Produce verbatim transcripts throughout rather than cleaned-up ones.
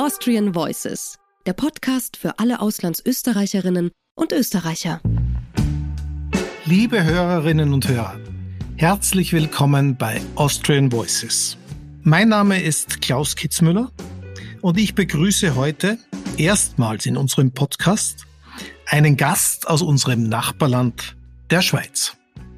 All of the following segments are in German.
Austrian Voices, der Podcast für alle Auslandsösterreicherinnen und Österreicher. Liebe Hörerinnen und Hörer, herzlich willkommen bei Austrian Voices. Mein Name ist Klaus Kitzmüller und ich begrüße heute erstmals in unserem Podcast einen Gast aus unserem Nachbarland, der Schweiz.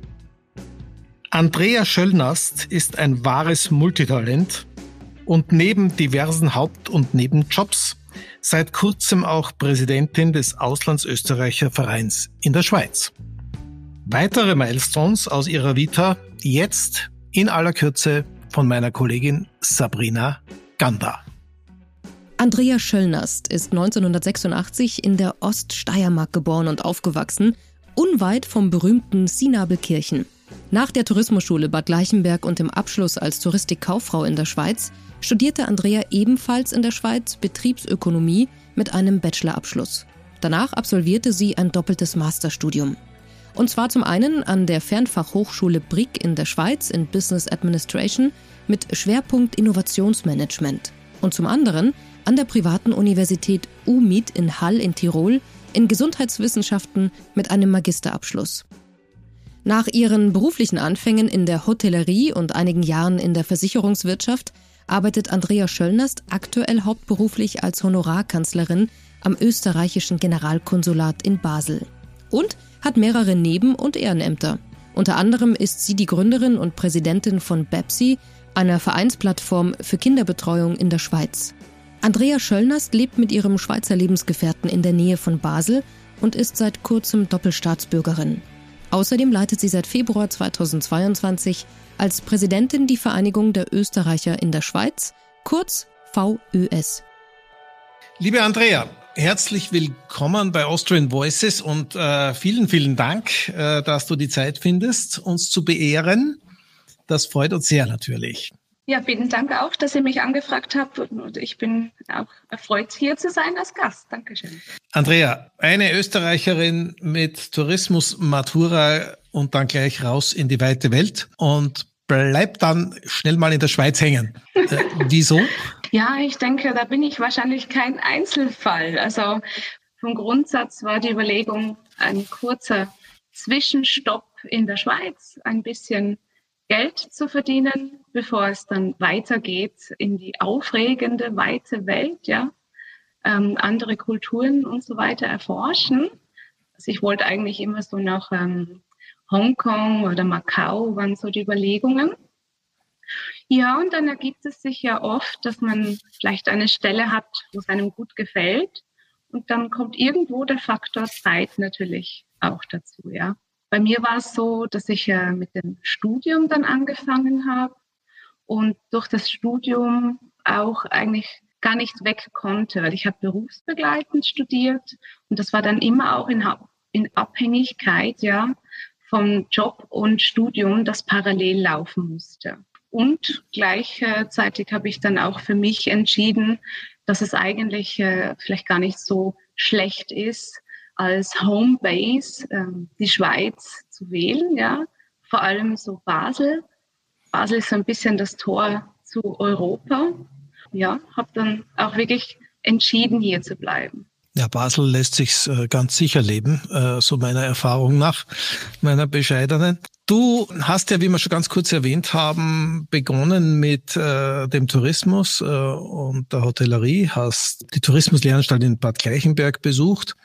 Andrea Schöllnast ist ein wahres Multitalent und neben diversen Haupt- und Nebenjobs seit kurzem auch Präsidentin des Auslandsösterreicher Vereins in der Schweiz. Weitere Milestones aus ihrer Vita jetzt in aller Kürze von meiner Kollegin Sabrina Gander. Andrea Schöllnast ist neunzehnhundertsechsundachtzig in der Oststeiermark geboren und aufgewachsen, unweit vom berühmten Sinabelkirchen. Nach der Tourismusschule Bad Gleichenberg und dem Abschluss als Touristikkauffrau in der Schweiz studierte Andrea ebenfalls in der Schweiz Betriebsökonomie mit einem Bachelorabschluss. Danach absolvierte sie ein doppeltes Masterstudium. Und zwar zum einen an der Fernfachhochschule Brig in der Schweiz in Business Administration mit Schwerpunkt Innovationsmanagement und zum anderen an der privaten Universität U M I T in Hall in Tirol in Gesundheitswissenschaften mit einem Magisterabschluss. Nach ihren beruflichen Anfängen in der Hotellerie und einigen Jahren in der Versicherungswirtschaft arbeitet Andrea Schöllnast aktuell hauptberuflich als Honorarkanzlerin am österreichischen Generalkonsulat in Basel und hat mehrere Neben- und Ehrenämter. Unter anderem ist sie die Gründerin und Präsidentin von BEPSI, einer Vereinsplattform für Kinderbetreuung in der Schweiz. Andrea Schöllnast lebt mit ihrem Schweizer Lebensgefährten in der Nähe von Basel und ist seit kurzem Doppelstaatsbürgerin. Außerdem leitet sie seit Februar zweitausendzweiundzwanzig als Präsidentin die Vereinigung der Österreicher in der Schweiz, kurz V Ö S. Liebe Andrea, herzlich willkommen bei Austrian Voices und äh, vielen, vielen Dank, äh, dass du die Zeit findest, uns zu beehren. Das freut uns sehr natürlich. Ja, vielen Dank auch, dass ihr mich angefragt habt und ich bin auch erfreut, hier zu sein als Gast. Dankeschön. Andrea, eine Österreicherin mit Tourismus-Matura und dann gleich raus in die weite Welt und bleibt dann schnell mal in der Schweiz hängen. Äh, wieso? Ja, ich denke, da bin ich wahrscheinlich kein Einzelfall. Also vom Grundsatz war die Überlegung ein kurzer Zwischenstopp in der Schweiz, ein bisschen Geld zu verdienen, bevor es dann weitergeht in die aufregende, weite Welt, ja, ähm, andere Kulturen und so weiter erforschen. Also ich wollte eigentlich immer so nach ähm, Hongkong oder Macau, waren so die Überlegungen. Ja, und dann ergibt es sich ja oft, dass man vielleicht eine Stelle hat, wo es einem gut gefällt. Und dann kommt irgendwo der Faktor Zeit natürlich auch dazu, ja. Bei mir war es so, dass ich äh, mit dem Studium dann angefangen habe und durch das Studium auch eigentlich gar nicht weg konnte, weil ich habe berufsbegleitend studiert und das war dann immer auch in, in Abhängigkeit, ja, vom Job und Studium, das parallel laufen musste. Und gleichzeitig habe ich dann auch für mich entschieden, dass es eigentlich äh, vielleicht gar nicht so schlecht ist, als Homebase äh, die Schweiz zu wählen, ja, vor allem so Basel. Basel ist so ein bisschen das Tor zu Europa. Ja, habe dann auch wirklich entschieden, hier zu bleiben. Ja, Basel lässt sich's äh, ganz sicher leben, äh, so meiner Erfahrung nach, meiner bescheidenen. Du hast ja, wie wir schon ganz kurz erwähnt haben, begonnen mit äh, dem Tourismus äh, und der Hotellerie, hast die Tourismuslehranstalt in Bad Gleichenberg besucht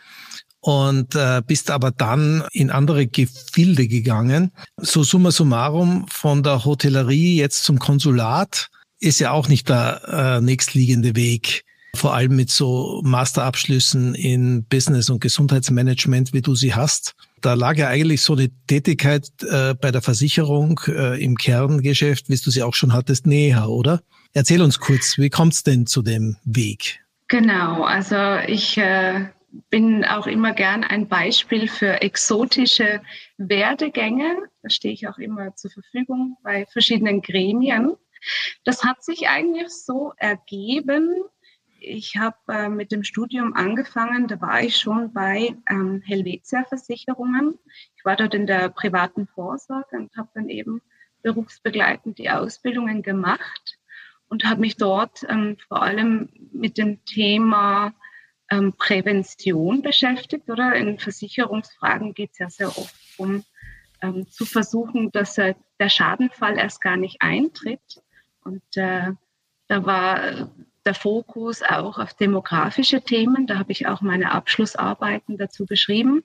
und äh, bist aber dann in andere Gefilde gegangen. So summa summarum von der Hotellerie jetzt zum Konsulat ist ja auch nicht der äh, nächstliegende Weg. Vor allem mit so Masterabschlüssen in Business- und Gesundheitsmanagement, wie du sie hast. Da lag ja eigentlich so eine Tätigkeit äh, bei der Versicherung äh, im Kerngeschäft, wie du sie auch schon hattest, näher, oder? Erzähl uns kurz, wie kommt es denn zu dem Weg? Genau, also ich äh, bin auch immer gern ein Beispiel für exotische Werdegänge. Da stehe ich auch immer zur Verfügung bei verschiedenen Gremien. Das hat sich eigentlich so ergeben. Ich habe äh, mit dem Studium angefangen, da war ich schon bei ähm, Helvetia Versicherungen. Ich war dort in der privaten Vorsorge und habe dann eben berufsbegleitend die Ausbildungen gemacht. und habe mich dort ähm, vor allem mit dem Thema ähm, Prävention beschäftigt. Oder in Versicherungsfragen geht es ja sehr oft um ähm, zu versuchen, dass äh, der Schadenfall erst gar nicht eintritt. Und äh, da war der Fokus auch auf demografische Themen. Da habe ich auch meine Abschlussarbeiten dazu geschrieben.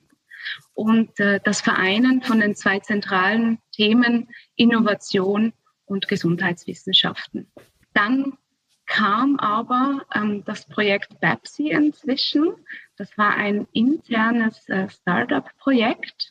Und äh, das Vereinen von den zwei zentralen Themen Innovation und Gesundheitswissenschaften. Dann kam aber ähm, das Projekt Babsi inzwischen. Das war ein internes äh, Start-up-Projekt.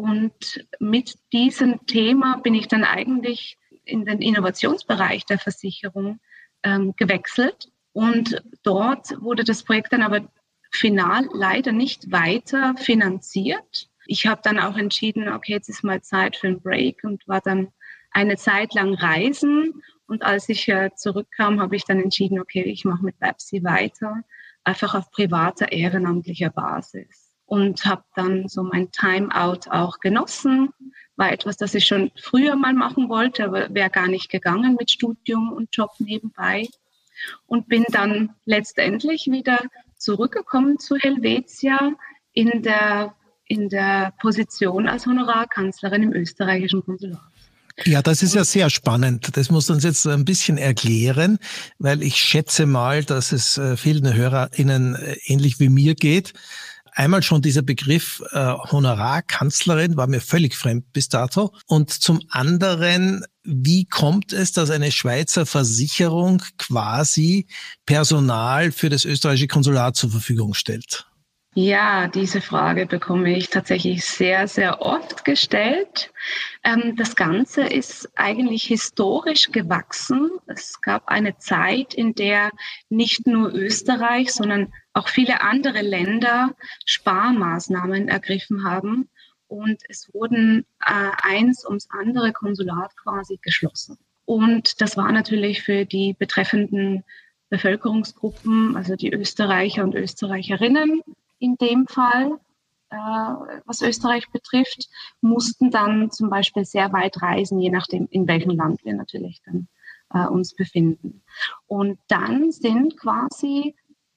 Und mit diesem Thema bin ich dann eigentlich in den Innovationsbereich der Versicherung ähm, gewechselt. Und dort wurde das Projekt dann aber final leider nicht weiter finanziert. Ich habe dann auch entschieden, okay, jetzt ist mal Zeit für einen Break und war dann eine Zeit lang reisen. Und als ich äh, zurückkam, habe ich dann entschieden, okay, ich mache mit Babsi weiter, einfach auf privater, ehrenamtlicher Basis. Und habe dann so mein Timeout auch genossen. War etwas, das ich schon früher mal machen wollte, aber wäre gar nicht gegangen mit Studium und Job nebenbei. Und bin dann letztendlich wieder zurückgekommen zu Helvetia in der, in der Position als Honorarkanzlerin im österreichischen Konsulat. Ja, das ist ja sehr spannend. Das muss uns jetzt ein bisschen erklären, weil ich schätze mal, dass es vielen HörerInnen ähnlich wie mir geht. Einmal schon dieser Begriff äh, Honorarkanzlerin war mir völlig fremd bis dato. Und zum anderen, wie kommt es, dass eine Schweizer Versicherung quasi Personal für das österreichische Konsulat zur Verfügung stellt? Ja, diese Frage bekomme ich tatsächlich sehr, sehr oft gestellt. Ähm, das Ganze ist eigentlich historisch gewachsen. Es gab eine Zeit, in der nicht nur Österreich, sondern auch viele andere Länder Sparmaßnahmen ergriffen haben. Und es wurden äh, eins ums andere Konsulat quasi geschlossen. Und das war natürlich für die betreffenden Bevölkerungsgruppen, also die Österreicher und Österreicherinnen, in dem Fall, äh, was Österreich betrifft, mussten dann zum Beispiel sehr weit reisen, je nachdem, in welchem Land wir natürlich dann äh, uns befinden. Und dann sind quasi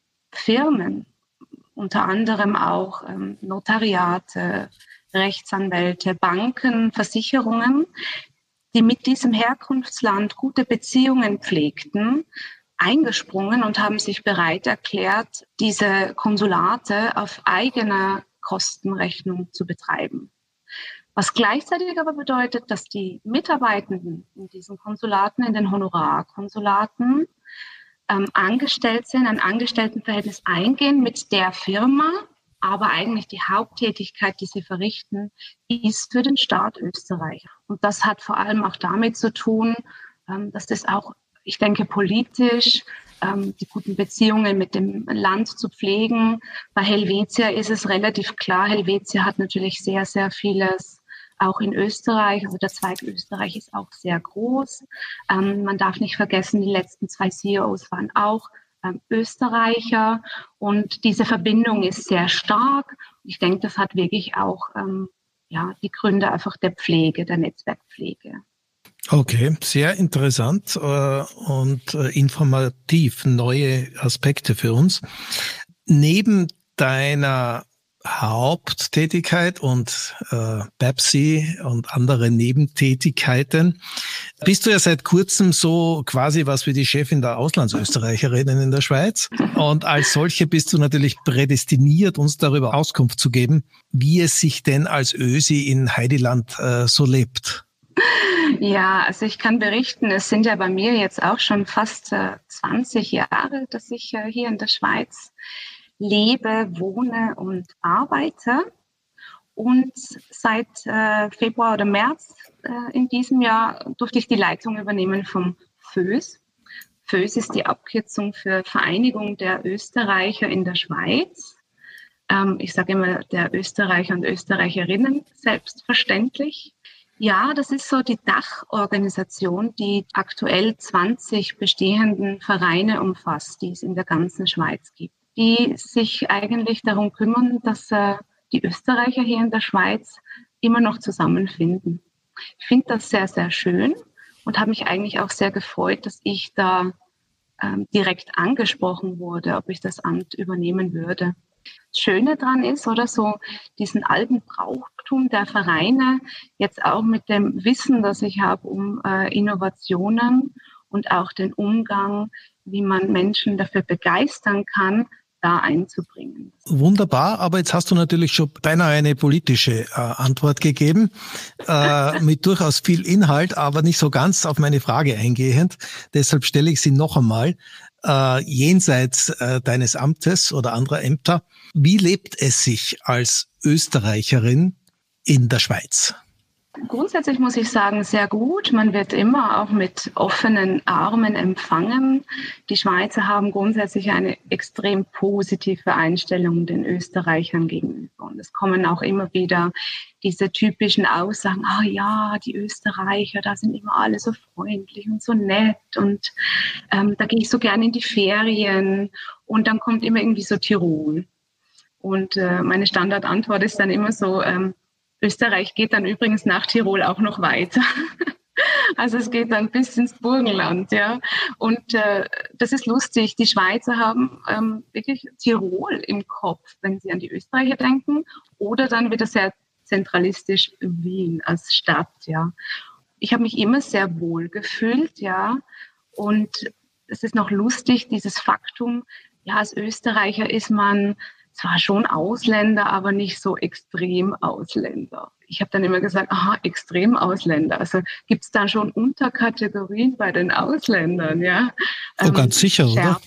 Firmen, unter anderem auch ähm, Notariate, Rechtsanwälte, Banken, Versicherungen, die mit diesem Herkunftsland gute Beziehungen pflegten, eingesprungen und haben sich bereit erklärt, diese Konsulate auf eigene Kostenrechnung zu betreiben. Was gleichzeitig aber bedeutet, dass die Mitarbeitenden in diesen Konsulaten, in den Honorarkonsulaten, ähm, angestellt sind, ein Angestelltenverhältnis eingehen mit der Firma, aber eigentlich die Haupttätigkeit, die sie verrichten, ist für den Staat Österreich. Und das hat vor allem auch damit zu tun, ähm, dass das auch, ich denke, politisch ähm, die guten Beziehungen mit dem Land zu pflegen. Bei Helvetia ist es relativ klar. Helvetia hat natürlich sehr, sehr vieles auch in Österreich. Also der Zweig Österreich ist auch sehr groß. Ähm, man darf nicht vergessen, die letzten zwei C E Os waren auch ähm, Österreicher. Und diese Verbindung ist sehr stark. Ich denke, das hat wirklich auch ähm, ja, die Gründe einfach der Pflege, der Netzwerkpflege. Okay, sehr interessant äh, und äh, informativ, neue Aspekte für uns. Neben deiner Haupttätigkeit und äh, Babsi und andere Nebentätigkeiten bist du ja seit kurzem so quasi was wie die Chefin der Auslandsösterreicherinnen in der Schweiz. Und als solche bist du natürlich prädestiniert, uns darüber Auskunft zu geben, wie es sich denn als Ösi in Heidiland äh, so lebt. Ja, also ich kann berichten, es sind ja bei mir jetzt auch schon fast äh, zwanzig Jahre, dass ich äh, hier in der Schweiz lebe, wohne und arbeite. Und seit äh, Februar oder März äh, in diesem Jahr durfte ich die Leitung übernehmen vom F Ö S. F Ö S ist die Abkürzung für Vereinigung der Österreicher in der Schweiz. Ähm, ich sage immer der Österreicher und Österreicherinnen, selbstverständlich. Ja, das ist so die Dachorganisation, die aktuell zwanzig bestehenden Vereine umfasst, die es in der ganzen Schweiz gibt, die sich eigentlich darum kümmern, dass äh, die Österreicher hier in der Schweiz immer noch zusammenfinden. Ich finde das sehr, sehr schön und habe mich eigentlich auch sehr gefreut, dass ich da ähm, direkt angesprochen wurde, ob ich das Amt übernehmen würde. Das Schöne daran ist, oder so, diesen alten Brauchtum der Vereine, jetzt auch mit dem Wissen, das ich habe um äh, Innovationen und auch den Umgang, wie man Menschen dafür begeistern kann, da einzubringen. Wunderbar, aber jetzt hast du natürlich schon beinahe eine politische äh, Antwort gegeben, äh, mit durchaus viel Inhalt, aber nicht so ganz auf meine Frage eingehend. Deshalb stelle ich sie noch einmal. Äh, jenseits äh, deines Amtes oder anderer Ämter, wie lebt es sich als Österreicherin in der Schweiz? Grundsätzlich muss ich sagen, sehr gut. Man wird immer auch mit offenen Armen empfangen. Die Schweizer haben grundsätzlich eine extrem positive Einstellung den Österreichern gegenüber. Und es kommen auch immer wieder diese typischen Aussagen, ah ja, die Österreicher, da sind immer alle so freundlich und so nett und ähm, da gehe ich so gerne in die Ferien. Und dann kommt immer irgendwie so Tirol. Und äh, meine Standardantwort ist dann immer so, ähm, Österreich geht dann übrigens nach Tirol auch noch weiter. Also es geht dann bis ins Burgenland, ja. Und äh, das ist lustig. Die Schweizer haben ähm, wirklich Tirol im Kopf, wenn sie an die Österreicher denken, oder dann wieder sehr zentralistisch Wien als Stadt, ja. Ich habe mich immer sehr wohl gefühlt, ja. Und es ist noch lustig, dieses Faktum, ja, als Österreicher ist man zwar schon Ausländer, aber nicht so extrem Ausländer. Ich habe dann immer gesagt, aha, extrem Ausländer. Also gibt es da schon Unterkategorien bei den Ausländern, ja? Oh, ähm, ganz sicher, oder?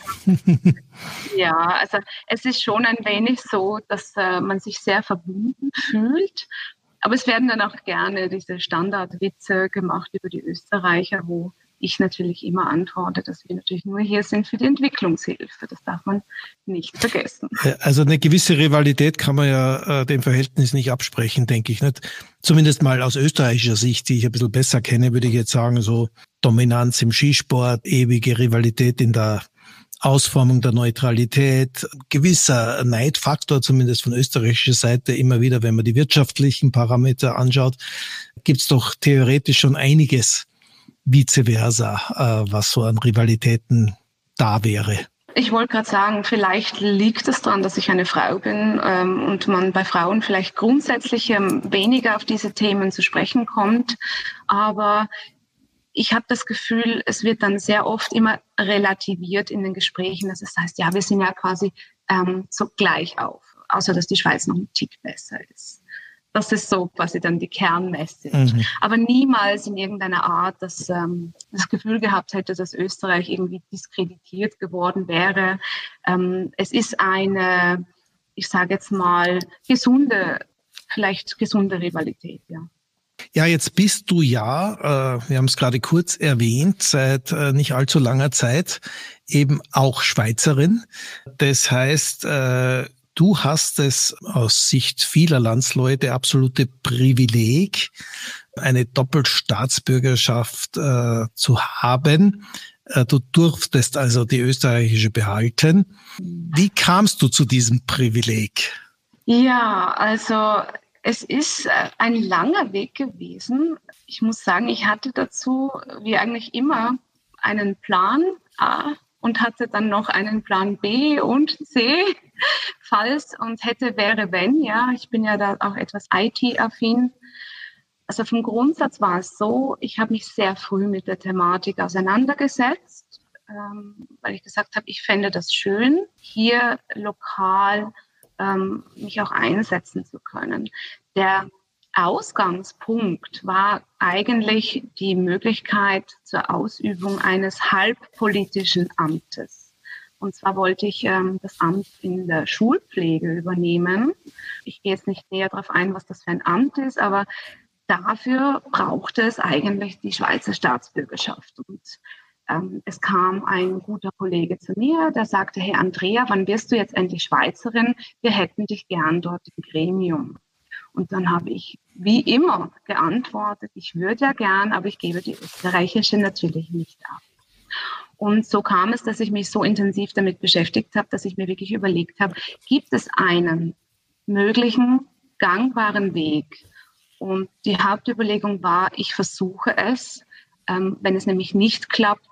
Ja, also es ist schon ein wenig so, dass äh, man sich sehr verbunden fühlt. Aber es werden dann auch gerne diese Standardwitze gemacht über die Österreicher, wo ich natürlich immer antworte, dass wir natürlich nur hier sind für die Entwicklungshilfe. Das darf man nicht vergessen. Also eine gewisse Rivalität kann man ja äh, dem Verhältnis nicht absprechen, denke ich nicht. Zumindest mal aus österreichischer Sicht, die ich ein bisschen besser kenne, würde ich jetzt sagen, so Dominanz im Skisport, ewige Rivalität in der Ausformung der Neutralität, gewisser Neidfaktor, zumindest von österreichischer Seite, immer wieder, wenn man die wirtschaftlichen Parameter anschaut, gibt's doch theoretisch schon einiges, vice versa, was so an Rivalitäten da wäre. Ich wollte gerade sagen, vielleicht liegt es daran, dass ich eine Frau bin ähm, und man bei Frauen vielleicht grundsätzlich ähm, weniger auf diese Themen zu sprechen kommt. Aber ich habe das Gefühl, es wird dann sehr oft immer relativiert in den Gesprächen. Das heißt, ja, wir sind ja quasi ähm, so gleich auf, außer dass die Schweiz noch einen Tick besser ist. Das ist so quasi dann die Kernmessage. Mhm. Aber niemals in irgendeiner Art, dass ähm, das Gefühl gehabt hätte, dass Österreich irgendwie diskreditiert geworden wäre. Ähm, es ist eine, ich sage jetzt mal, gesunde, vielleicht gesunde Rivalität, ja. Ja, jetzt bist du ja, äh, wir haben es gerade kurz erwähnt, seit äh, nicht allzu langer Zeit eben auch Schweizerin. Das heißt, äh, du hast es aus Sicht vieler Landsleute absolute Privileg, eine Doppelstaatsbürgerschaft äh, zu haben. Äh, du durftest also die österreichische behalten. Wie kamst du zu diesem Privileg? Ja, also es ist ein langer Weg gewesen. Ich muss sagen, ich hatte dazu, wie eigentlich immer, einen Plan A und hatte dann noch einen Plan B und C, falls und hätte, wäre, wenn. Ja, ich bin ja da auch etwas I T-affin. Also vom Grundsatz war es so, ich habe mich sehr früh mit der Thematik auseinandergesetzt, ähm, weil ich gesagt habe, ich fände das schön, hier lokal ähm, mich auch einsetzen zu können. Der Ausgangspunkt war eigentlich die Möglichkeit zur Ausübung eines halbpolitischen Amtes. Und zwar wollte ich ähm, das Amt in der Schulpflege übernehmen. Ich gehe jetzt nicht näher darauf ein, was das für ein Amt ist, aber dafür brauchte es eigentlich die Schweizer Staatsbürgerschaft. Und ähm, es kam ein guter Kollege zu mir, der sagte, hey Andrea, wann wirst du jetzt endlich Schweizerin? Wir hätten dich gern dort im Gremium. Und dann habe ich wie immer geantwortet, ich würde ja gern, aber ich gebe die österreichische natürlich nicht ab. Und so kam es, dass ich mich so intensiv damit beschäftigt habe, dass ich mir wirklich überlegt habe, gibt es einen möglichen, gangbaren Weg? Und die Hauptüberlegung war, ich versuche es. Ähm, wenn es nämlich nicht klappt,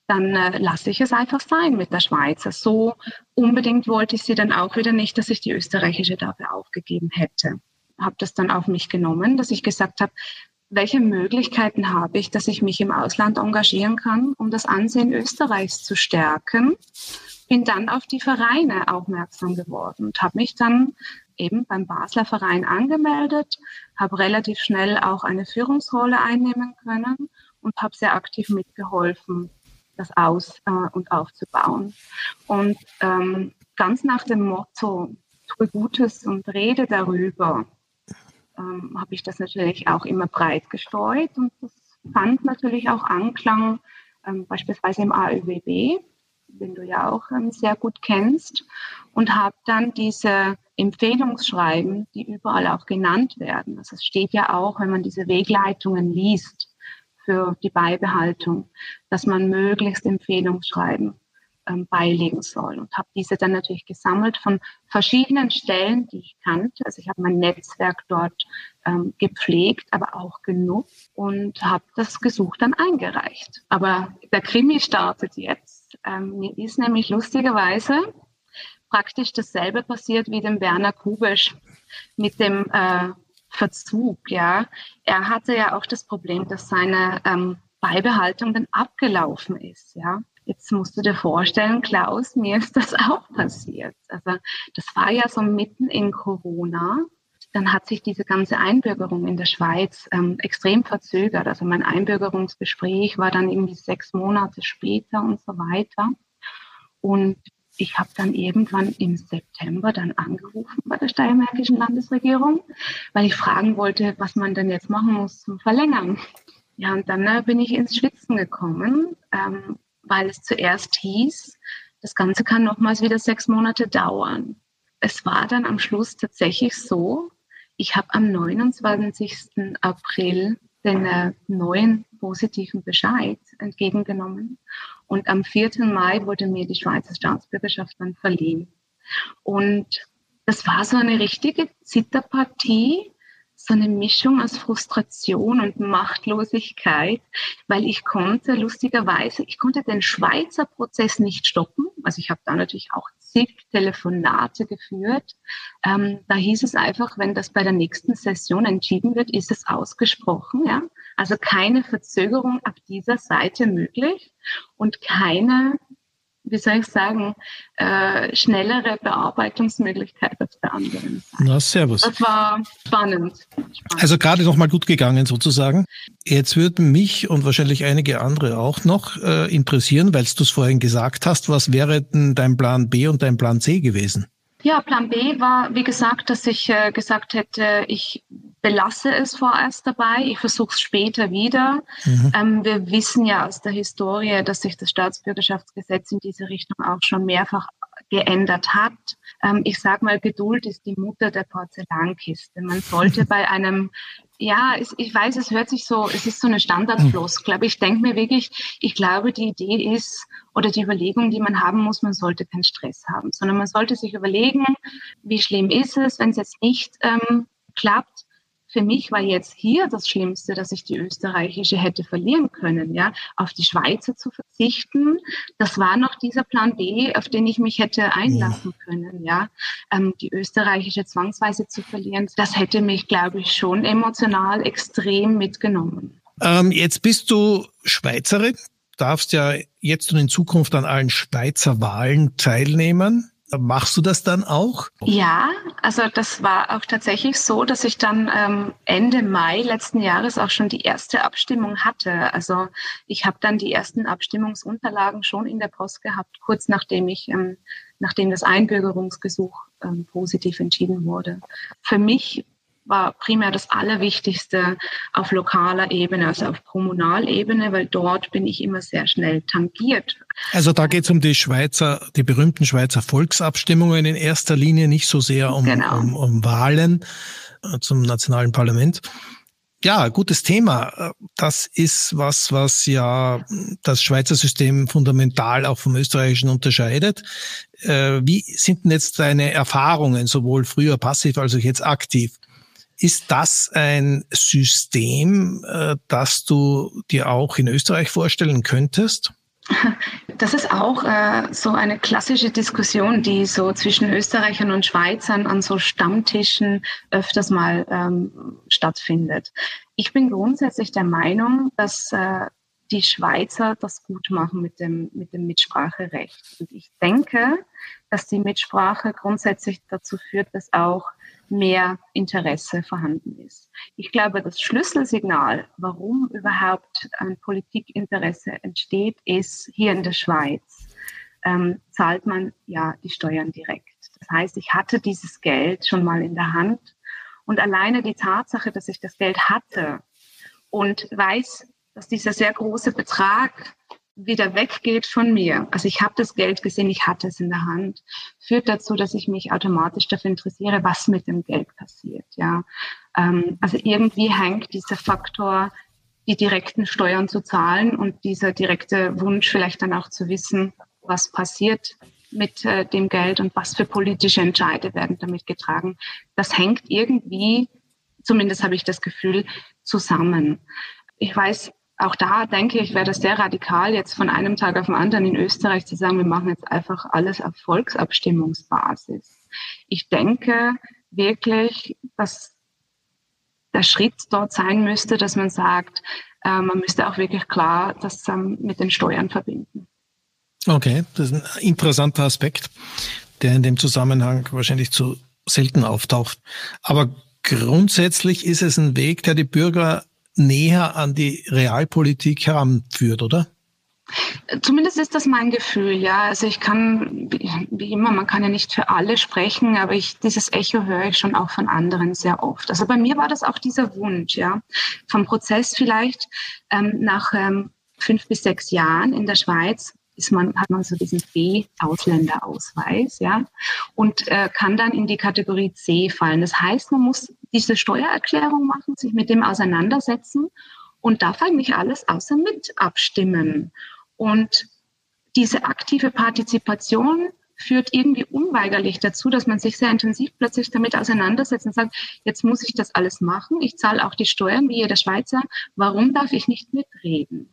dann äh, lasse ich es einfach sein mit der Schweizer. So unbedingt wollte ich sie dann auch wieder nicht, dass ich die österreichische dafür aufgegeben hätte. Habe das dann auf mich genommen, dass ich gesagt habe, welche Möglichkeiten habe ich, dass ich mich im Ausland engagieren kann, um das Ansehen Österreichs zu stärken. Bin dann auf die Vereine aufmerksam geworden und habe mich dann eben beim Basler Verein angemeldet, habe relativ schnell auch eine Führungsrolle einnehmen können und habe sehr aktiv mitgeholfen, das aus- äh, und aufzubauen. Und ähm, ganz nach dem Motto, tue Gutes und rede darüber, ähm, habe ich das natürlich auch immer breit gestreut. Und das fand natürlich auch Anklang, ähm, beispielsweise im A Ö W B, den du ja auch ähm, sehr gut kennst. Und habe dann diese Empfehlungsschreiben, die überall auch genannt werden. Also es steht ja auch, wenn man diese Wegleitungen liest, für die Beibehaltung, dass man möglichst Empfehlungsschreiben ähm, beilegen soll. Und habe diese dann natürlich gesammelt von verschiedenen Stellen, die ich kannte. Also ich habe mein Netzwerk dort ähm, gepflegt, aber auch genutzt und habe das Gesuch dann eingereicht. Aber der Krimi startet jetzt. Ähm, mir ist nämlich lustigerweise praktisch dasselbe passiert wie dem Werner Kubesch mit dem äh, Verzug, ja. Er hatte ja auch das Problem, dass seine ähm, Beibehaltung dann abgelaufen ist, ja. Jetzt musst du dir vorstellen, Klaus, mir ist das auch passiert. Also das war ja so mitten in Corona. Dann hat sich diese ganze Einbürgerung in der Schweiz ähm, extrem verzögert. Also mein Einbürgerungsgespräch war dann irgendwie sechs Monate später und so weiter. Und ich habe dann irgendwann im September dann angerufen bei der steiermärkischen Landesregierung, weil ich fragen wollte, was man denn jetzt machen muss zum Verlängern. Ja, und dann äh, bin ich ins Schwitzen gekommen, ähm, weil es zuerst hieß, das Ganze kann nochmals wieder sechs Monate dauern. Es war dann am Schluss tatsächlich so, ich habe am neunundzwanzigsten April den äh, neuen positiven Bescheid entgegengenommen. Und am vierten Mai wurde mir die Schweizer Staatsbürgerschaft dann verliehen. Und das war so eine richtige Zitterpartie, so eine Mischung aus Frustration und Machtlosigkeit, weil ich konnte, lustigerweise, ich konnte den Schweizer Prozess nicht stoppen. Also ich habe da natürlich auch zig Telefonate geführt. Ähm, da hieß es einfach, wenn das bei der nächsten Session entschieden wird, ist es ausgesprochen. Ja? Also keine Verzögerung ab dieser Seite möglich und keine, wie soll ich sagen, äh, schnellere Bearbeitungsmöglichkeit auf der anderen Seite. Na, servus. Das war spannend. spannend. Also gerade noch mal gut gegangen sozusagen. Jetzt würden mich und wahrscheinlich einige andere auch noch äh, interessieren, weil du es vorhin gesagt hast, was wäre denn dein Plan B und dein Plan C gewesen? Ja, Plan B war, wie gesagt, dass ich äh, gesagt hätte, ich belasse es vorerst dabei, ich versuche es später wieder. Mhm. Ähm, wir wissen ja aus der Historie, dass sich das Staatsbürgerschaftsgesetz in diese Richtung auch schon mehrfach geändert hat. Ähm, ich sage mal, Geduld ist die Mutter der Porzellankiste. Man sollte bei einem, ja, es, ich weiß, es hört sich so, es ist so eine Standardfloskel, aber ich denke mir wirklich, ich glaube, die Idee ist, oder die Überlegung, die man haben muss, man sollte keinen Stress haben, sondern man sollte sich überlegen, wie schlimm ist es, wenn es jetzt nicht ähm, klappt. Für mich war jetzt hier das Schlimmste, dass ich die österreichische hätte verlieren können, ja, auf die Schweizer zu verzichten. Das war noch dieser Plan B, auf den ich mich hätte einlassen können, ja, ähm, die österreichische zwangsweise zu verlieren. Das hätte mich, glaube ich, schon emotional extrem mitgenommen. Ähm, jetzt bist du Schweizerin, darfst ja jetzt und in Zukunft an allen Schweizer Wahlen teilnehmen. Machst du das dann auch? Ja, also das war auch tatsächlich so, dass ich dann ähm, Ende Mai letzten Jahres auch schon die erste Abstimmung hatte. Also ich habe dann die ersten Abstimmungsunterlagen schon in der Post gehabt, kurz nachdem ich, ähm, nachdem das Einbürgerungsgesuch ähm, positiv entschieden wurde. Für mich war primär das Allerwichtigste auf lokaler Ebene, also auf Kommunalebene, weil dort bin ich immer sehr schnell tangiert. Also da geht es um die Schweizer, die berühmten Schweizer Volksabstimmungen in erster Linie, nicht so sehr um, genau. um, um Wahlen äh, zum nationalen Parlament. Ja, gutes Thema. Das ist was, was ja das Schweizer System fundamental auch vom österreichischen unterscheidet. Äh, wie sind denn jetzt deine Erfahrungen, sowohl früher passiv als auch jetzt aktiv? Ist das ein System, das du dir auch in Österreich vorstellen könntest? Das ist auch äh, so eine klassische Diskussion, die so zwischen Österreichern und Schweizern an so Stammtischen öfters mal ähm, stattfindet. Ich bin grundsätzlich der Meinung, dass äh, die Schweizer das gut machen mit dem, mit dem Mitspracherecht. Und ich denke, dass die Mitsprache grundsätzlich dazu führt, dass auch mehr Interesse vorhanden ist. Ich glaube, das Schlüsselsignal, warum überhaupt ein Politikinteresse entsteht, ist hier in der Schweiz, ähm, zahlt man ja die Steuern direkt. Das heißt, ich hatte dieses Geld schon mal in der Hand und alleine die Tatsache, dass ich das Geld hatte und weiß, dass dieser sehr große Betrag wieder weggeht von mir. Also ich habe das Geld gesehen, ich hatte es in der Hand, führt dazu, dass ich mich automatisch dafür interessiere, was mit dem Geld passiert. Ja, ähm, also irgendwie hängt dieser Faktor, die direkten Steuern zu zahlen und dieser direkte Wunsch vielleicht dann auch zu wissen, was passiert mit äh, dem Geld und was für politische Entscheide werden damit getragen. Das hängt irgendwie, zumindest habe ich das Gefühl, zusammen. Ich weiß, auch da denke ich, wäre das sehr radikal, jetzt von einem Tag auf den anderen in Österreich zu sagen, wir machen jetzt einfach alles auf Volksabstimmungsbasis. Ich denke wirklich, dass der Schritt dort sein müsste, dass man sagt, äh, man müsste auch wirklich klar das ähm, mit den Steuern verbinden. Okay, das ist ein interessanter Aspekt, der in dem Zusammenhang wahrscheinlich zu selten auftaucht. Aber grundsätzlich ist es ein Weg, der die Bürger näher an die Realpolitik heranführt, oder? Zumindest ist das mein Gefühl, ja. Also ich kann, wie immer, man kann ja nicht für alle sprechen, aber ich, dieses Echo höre ich schon auch von anderen sehr oft. Also bei mir war das auch dieser Wunsch, ja, vom Prozess vielleicht ähm, nach ähm, fünf bis sechs Jahren in der Schweiz ist man, hat man so diesen B-Ausländerausweis, ja, und äh, kann dann in die Kategorie C fallen. Das heißt, man muss diese Steuererklärung machen, sich mit dem auseinandersetzen und darf eigentlich alles außer mit abstimmen. Und diese aktive Partizipation führt irgendwie unweigerlich dazu, dass man sich sehr intensiv plötzlich damit auseinandersetzt und sagt, jetzt muss ich das alles machen, ich zahle auch die Steuern wie jeder Schweizer, warum darf ich nicht mitreden?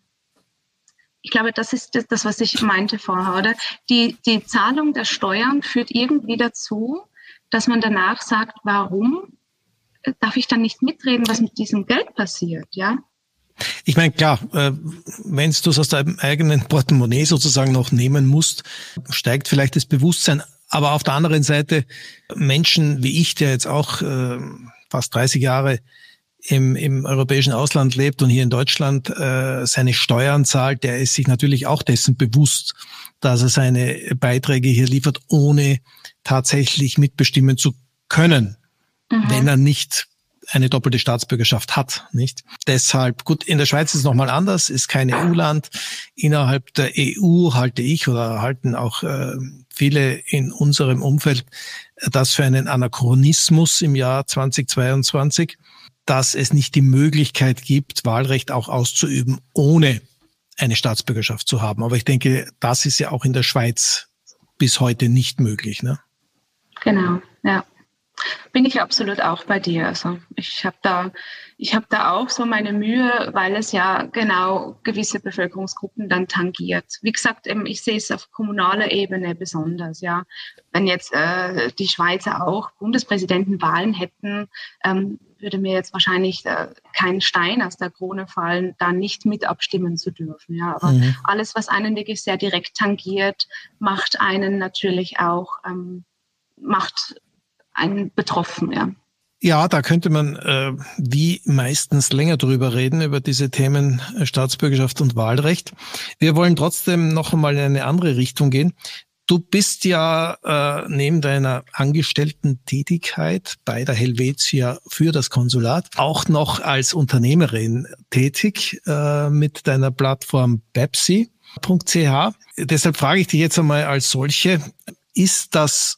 Ich glaube, das ist das, das was ich meinte vorher, oder? Die, die Zahlung der Steuern führt irgendwie dazu, dass man danach sagt, warum darf ich dann nicht mitreden, was mit diesem Geld passiert, ja? Ich meine, klar, äh, wenn du es aus deinem eigenen Portemonnaie sozusagen noch nehmen musst, steigt vielleicht das Bewusstsein. Aber auf der anderen Seite, Menschen wie ich, der jetzt auch äh, fast dreißig Jahre im, im europäischen Ausland lebt und hier in Deutschland äh, seine Steuern zahlt, der ist sich natürlich auch dessen bewusst, dass er seine Beiträge hier liefert, ohne tatsächlich mitbestimmen zu können, mhm. wenn er nicht eine doppelte Staatsbürgerschaft hat, nicht? Deshalb, gut, in der Schweiz ist es nochmal anders, ist kein E U-Land. Innerhalb der E U halte ich oder halten auch äh, viele in unserem Umfeld das für einen Anachronismus im Jahr zweitausendzweiundzwanzig, dass es nicht die Möglichkeit gibt, Wahlrecht auch auszuüben, ohne eine Staatsbürgerschaft zu haben. Aber ich denke, das ist ja auch in der Schweiz bis heute nicht möglich, ne? Genau, ja. Bin ich absolut auch bei dir. Also ich habe da, ich habe da auch so meine Mühe, weil es ja genau gewisse Bevölkerungsgruppen dann tangiert. Wie gesagt, ich sehe es auf kommunaler Ebene besonders. Ja, wenn jetzt äh, die Schweizer auch Bundespräsidentenwahlen hätten, ähm, würde mir jetzt wahrscheinlich äh, kein Stein aus der Krone fallen, da nicht mit abstimmen zu dürfen. Ja, aber mhm. alles, was einen wirklich sehr direkt tangiert, macht einen natürlich auch ähm, macht einen betroffen, ja. Ja, da könnte man äh, wie meistens länger drüber reden, über diese Themen äh, Staatsbürgerschaft und Wahlrecht. Wir wollen trotzdem noch einmal in eine andere Richtung gehen. Du bist ja äh, neben deiner Angestellten-Tätigkeit bei der Helvetia für das Konsulat auch noch als Unternehmerin tätig äh, mit deiner Plattform Bepsi punkt c h. Deshalb frage ich dich jetzt einmal als solche, ist das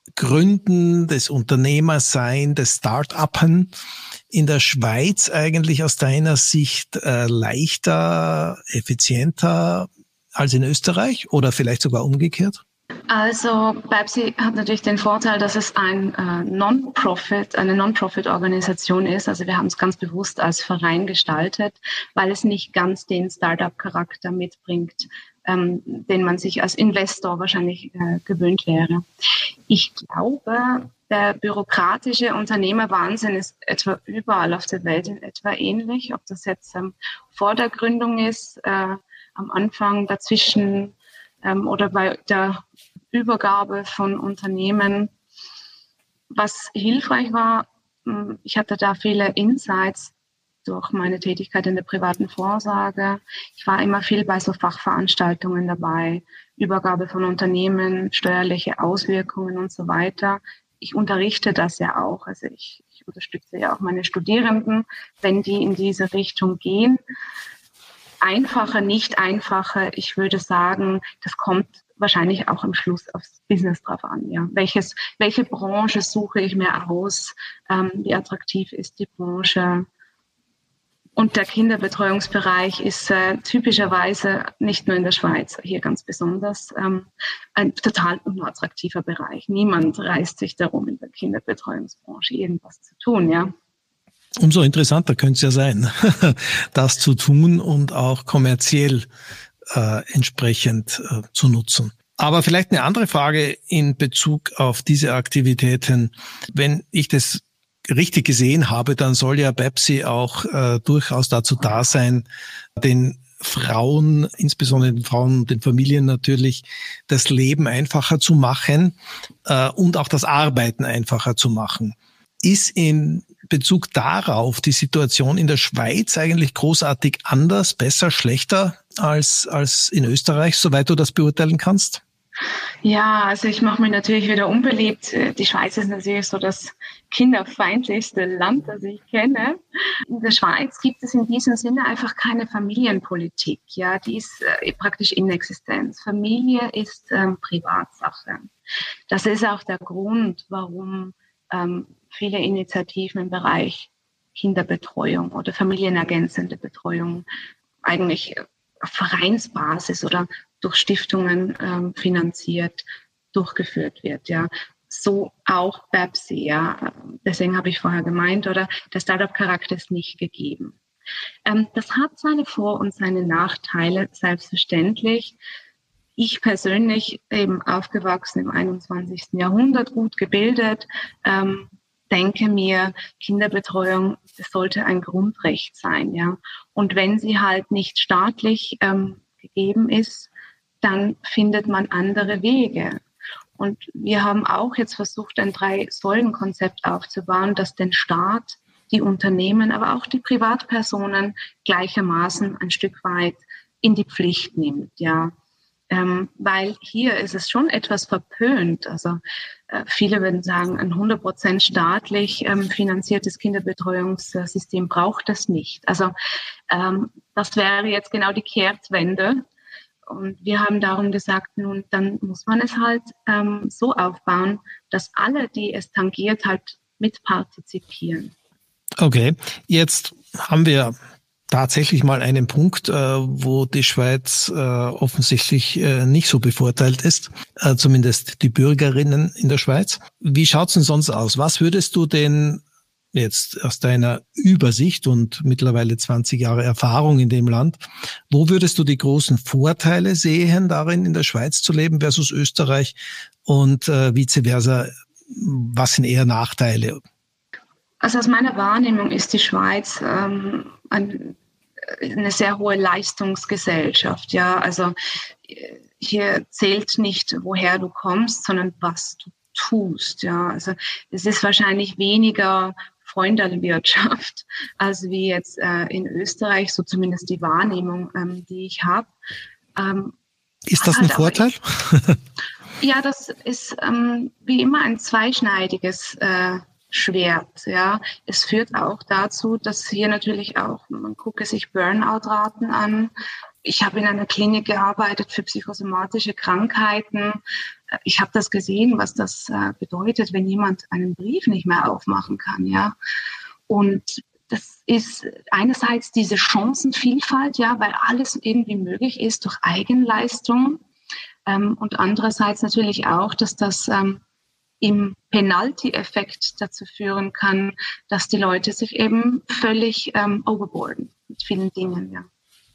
Gründen, des Unternehmersein, des Start-Upen in der Schweiz eigentlich aus deiner Sicht äh, leichter, effizienter als in Österreich oder vielleicht sogar umgekehrt? Also Babsi hat natürlich den Vorteil, dass es ein äh, Non-Profit, eine Non-Profit-Organisation ist. Also wir haben es ganz bewusst als Verein gestaltet, weil es nicht ganz den Startup-Charakter mitbringt, ähm, den man sich als Investor wahrscheinlich äh, gewöhnt wäre. Ich glaube, der bürokratische Unternehmerwahnsinn ist etwa überall auf der Welt in etwa ähnlich. Ob das jetzt ähm, vor der Gründung ist, äh, am Anfang, dazwischen ähm, oder bei der Übergabe von Unternehmen. Was hilfreich war, ich hatte da viele Insights durch meine Tätigkeit in der privaten Vorsorge. Ich war immer viel bei so Fachveranstaltungen dabei, Übergabe von Unternehmen, steuerliche Auswirkungen und so weiter. Ich unterrichte das ja auch, also ich, ich unterstütze ja auch meine Studierenden, wenn die in diese Richtung gehen. Einfacher, nicht einfacher, ich würde sagen, das kommt wahrscheinlich auch am Schluss aufs Business drauf an. Ja. Welches, welche Branche suche ich mir aus? Ähm, wie attraktiv ist die Branche? Und der Kinderbetreuungsbereich ist äh, typischerweise nicht nur in der Schweiz, hier ganz besonders, ähm, ein total unattraktiver Bereich. Niemand reißt sich darum, in der Kinderbetreuungsbranche irgendwas zu tun. Ja. Umso interessanter könnte es ja sein, das zu tun und auch kommerziell äh, entsprechend äh, zu nutzen. Aber vielleicht eine andere Frage in Bezug auf diese Aktivitäten. Wenn ich das richtig gesehen habe, dann soll ja Babsi auch äh, durchaus dazu da sein, den Frauen, insbesondere den Frauen und den Familien natürlich, das Leben einfacher zu machen äh, und auch das Arbeiten einfacher zu machen. Ist in Bezug darauf die Situation in der Schweiz eigentlich großartig anders, besser, schlechter als, als in Österreich, soweit du das beurteilen kannst? Ja, also ich mache mich natürlich wieder unbeliebt. Die Schweiz ist natürlich so das kinderfeindlichste Land, das ich kenne. In der Schweiz gibt es in diesem Sinne einfach keine Familienpolitik. Ja, die ist äh, praktisch inexistent. Familie ist ähm, Privatsache. Das ist auch der Grund, warum ähm, viele Initiativen im Bereich Kinderbetreuung oder familienergänzende Betreuung eigentlich auf Vereinsbasis oder durch Stiftungen ähm, finanziert durchgeführt wird. Ja, so auch Babsi. Ja, deswegen habe ich vorher gemeint, oder der Startup-Charakter ist nicht gegeben. Ähm, das hat seine Vor- und seine Nachteile, selbstverständlich. Ich persönlich, eben aufgewachsen im einundzwanzigsten Jahrhundert, gut gebildet, ähm, denke mir, Kinderbetreuung, das sollte ein Grundrecht sein, ja. Und wenn sie halt nicht staatlich ähm, gegeben ist, dann findet man andere Wege. Und wir haben auch jetzt versucht, ein Drei-Säulen-Konzept aufzubauen, das den Staat, die Unternehmen, aber auch die Privatpersonen gleichermaßen ein Stück weit in die Pflicht nimmt, ja. Ähm, weil hier ist es schon etwas verpönt. Also äh, viele würden sagen, ein hundert Prozent staatlich ähm, finanziertes Kinderbetreuungssystem braucht es nicht. Also ähm, das wäre jetzt genau die Kehrtwende. Und wir haben darum gesagt, nun, dann muss man es halt ähm, so aufbauen, dass alle, die es tangiert, halt mitpartizipieren. Okay, jetzt haben wir tatsächlich mal einen Punkt, äh, wo die Schweiz äh, offensichtlich äh, nicht so bevorteilt ist, äh, zumindest die Bürgerinnen in der Schweiz. Wie schaut's denn sonst aus? Was würdest du denn jetzt aus deiner Übersicht und mittlerweile zwanzig Jahre Erfahrung in dem Land, wo würdest du die großen Vorteile sehen, darin in der Schweiz zu leben versus Österreich und äh, vice versa, was sind eher Nachteile? Also aus meiner Wahrnehmung ist die Schweiz ähm, ein, eine sehr hohe Leistungsgesellschaft. Ja, also hier zählt nicht, woher du kommst, sondern was du tust. Ja, also es ist wahrscheinlich weniger Freundelwirtschaft als wie jetzt äh, in Österreich, so zumindest die Wahrnehmung, ähm, die ich habe. Ähm, ist das ein Vorteil? Ich, ja, das ist ähm, wie immer ein zweischneidiges äh, Schwert, ja. Es führt auch dazu, dass hier natürlich auch, man gucke sich Burnout-Raten an. Ich habe in einer Klinik gearbeitet für psychosomatische Krankheiten. Ich habe das gesehen, was das äh, bedeutet, wenn jemand einen Brief nicht mehr aufmachen kann, ja. Und das ist einerseits diese Chancenvielfalt, ja, weil alles irgendwie möglich ist durch Eigenleistung. Ähm, und andererseits natürlich auch, dass das ähm, im Penalty-Effekt dazu führen kann, dass die Leute sich eben völlig ähm, overboarden mit vielen Dingen, ja.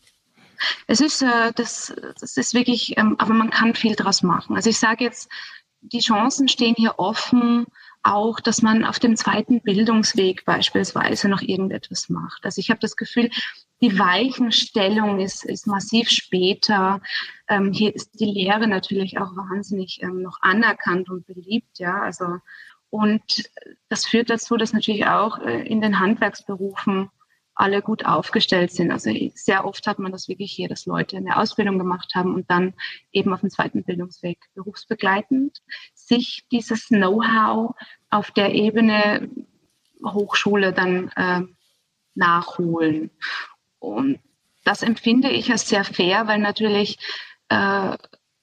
Es ist, äh, das, das ist wirklich, ähm, aber man kann viel draus machen. Also ich sage jetzt, die Chancen stehen hier offen, auch, dass man auf dem zweiten Bildungsweg beispielsweise noch irgendetwas macht. Also ich habe das Gefühl, die Weichenstellung ist, ist massiv später. Ähm, hier ist die Lehre natürlich auch wahnsinnig ähm, noch anerkannt und beliebt, ja. Also und das führt dazu, dass natürlich auch äh, in den Handwerksberufen alle gut aufgestellt sind. Also sehr oft hat man das wirklich hier, dass Leute eine Ausbildung gemacht haben und dann eben auf dem zweiten Bildungsweg berufsbegleitend sich dieses Know-how auf der Ebene Hochschule dann äh, nachholen. Und das empfinde ich als sehr fair, weil natürlich äh,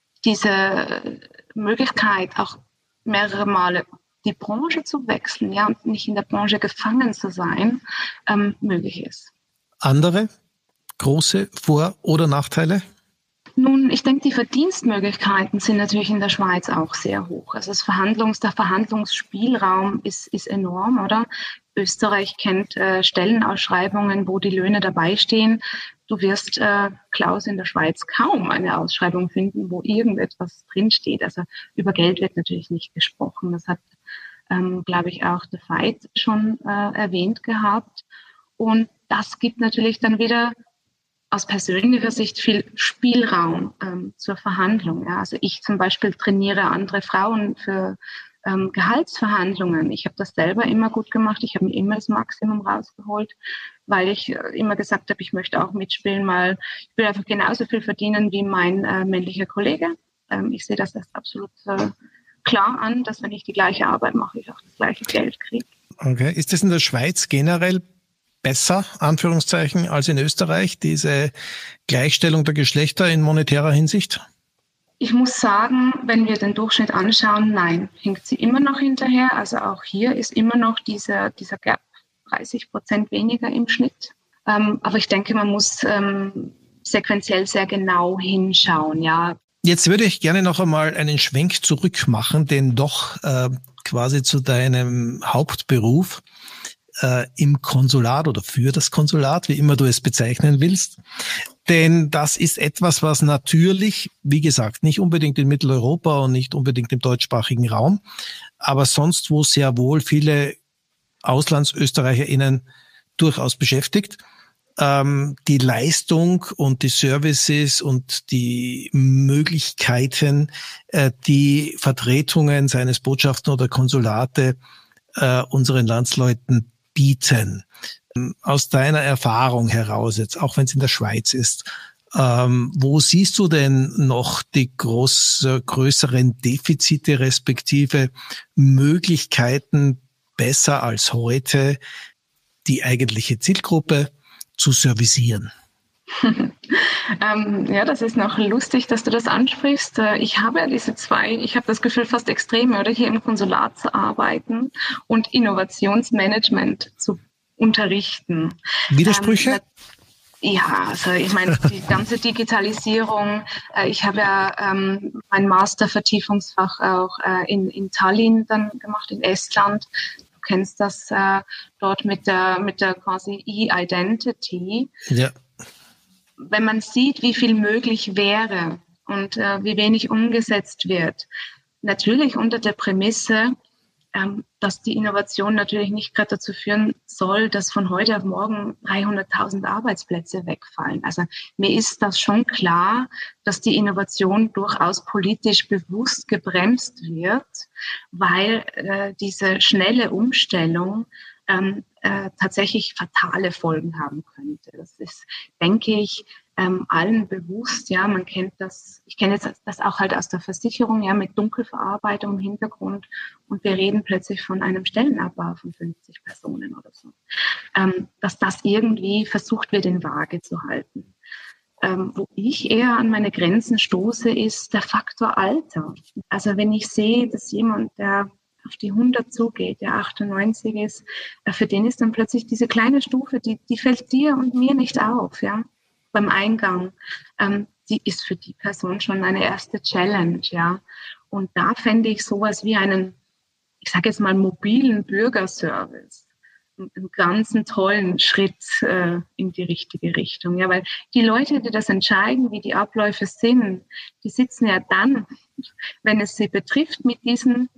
diese Möglichkeit, auch mehrere Male die Branche zu wechseln, ja, und nicht in der Branche gefangen zu sein, ähm, möglich ist. Andere große Vor- oder Nachteile? Nun, ich denke, die Verdienstmöglichkeiten sind natürlich in der Schweiz auch sehr hoch. Also das Verhandlungs-, der Verhandlungsspielraum ist, ist enorm, oder? Österreich kennt äh, Stellenausschreibungen, wo die Löhne dabei stehen. Du wirst, äh, Klaus, in der Schweiz kaum eine Ausschreibung finden, wo irgendetwas drinsteht. Also über Geld wird natürlich nicht gesprochen. Das hat, ähm, glaube ich, auch der Veit schon äh, erwähnt gehabt. Und das gibt natürlich dann wieder aus persönlicher Sicht viel Spielraum ähm, zur Verhandlung. Ja. Also ich zum Beispiel trainiere andere Frauen für ähm, Gehaltsverhandlungen. Ich habe das selber immer gut gemacht. Ich habe mir immer das Maximum rausgeholt, weil ich äh, immer gesagt habe, ich möchte auch mitspielen, weil ich will einfach genauso viel verdienen wie mein äh, männlicher Kollege. Ähm, ich sehe das als absolut äh, klar an, dass wenn ich die gleiche Arbeit mache, ich auch das gleiche Geld kriege. Okay. Ist das in der Schweiz generell besser, Anführungszeichen, als in Österreich, diese Gleichstellung der Geschlechter in monetärer Hinsicht? Ich muss sagen, wenn wir den Durchschnitt anschauen, nein, hinkt sie immer noch hinterher. Also auch hier ist immer noch dieser, dieser Gap dreißig Prozent weniger im Schnitt. Ähm, aber ich denke, man muss ähm, sequenziell sehr genau hinschauen, ja. Jetzt würde ich gerne noch einmal einen Schwenk zurück machen, denn doch äh, quasi zu deinem Hauptberuf äh, im Konsulat oder für das Konsulat, wie immer du es bezeichnen willst. Denn das ist etwas, was natürlich, wie gesagt, nicht unbedingt in Mitteleuropa und nicht unbedingt im deutschsprachigen Raum, aber sonst wo sehr wohl viele AuslandsösterreicherInnen durchaus beschäftigt. Ähm, die Leistung und die Services und die Möglichkeiten, äh, die Vertretungen seines Botschaften oder Konsulate äh, unseren Landsleuten bieten. Aus deiner Erfahrung heraus, jetzt auch wenn es in der Schweiz ist, ähm, wo siehst du denn noch die groß, größeren Defizite respektive Möglichkeiten, besser als heute die eigentliche Zielgruppe zu servicieren? ähm, ja, das ist noch lustig, dass du das ansprichst. Ich habe ja diese zwei, ich habe das Gefühl, fast Extreme, oder hier im Konsulat zu arbeiten und Innovationsmanagement zu unterrichten. Widersprüche? Ähm, ja, also ich meine, die ganze Digitalisierung, äh, ich habe ja ähm, mein Master-Vertiefungsfach auch äh, in, in Tallinn dann gemacht, in Estland. Du kennst das äh, dort mit der, mit der quasi E-Identity. Ja. Wenn man sieht, wie viel möglich wäre und äh, wie wenig umgesetzt wird, natürlich unter der Prämisse, ähm, dass die Innovation natürlich nicht gerade dazu führen soll, dass von heute auf morgen dreihunderttausend Arbeitsplätze wegfallen. Also mir ist das schon klar, dass die Innovation durchaus politisch bewusst gebremst wird, weil äh, diese schnelle Umstellung ähm, äh, tatsächlich fatale Folgen haben könnte. Das ist, denke ich, ähm, allen bewusst. Ja, man kennt das. Ich kenne jetzt das auch halt aus der Versicherung, ja, mit Dunkelverarbeitung im Hintergrund. Und wir reden plötzlich von einem Stellenabbau von fünfzig Personen oder so. Ähm, dass das irgendwie versucht wird, in Waage zu halten. Ähm, wo ich eher an meine Grenzen stoße, ist der Faktor Alter. Also wenn ich sehe, dass jemand, der auf die hundert zugeht, der achtundneunzig ist, für den ist dann plötzlich diese kleine Stufe, die, die fällt dir und mir nicht auf, ja, beim Eingang. Ähm, die ist für die Person schon eine erste Challenge, ja. Und da fände ich sowas wie einen, ich sage jetzt mal, mobilen Bürgerservice einen ganzen tollen Schritt äh, in die richtige Richtung. Ja, weil die Leute, die das entscheiden, wie die Abläufe sind, die sitzen ja dann, wenn es sie betrifft, mit diesen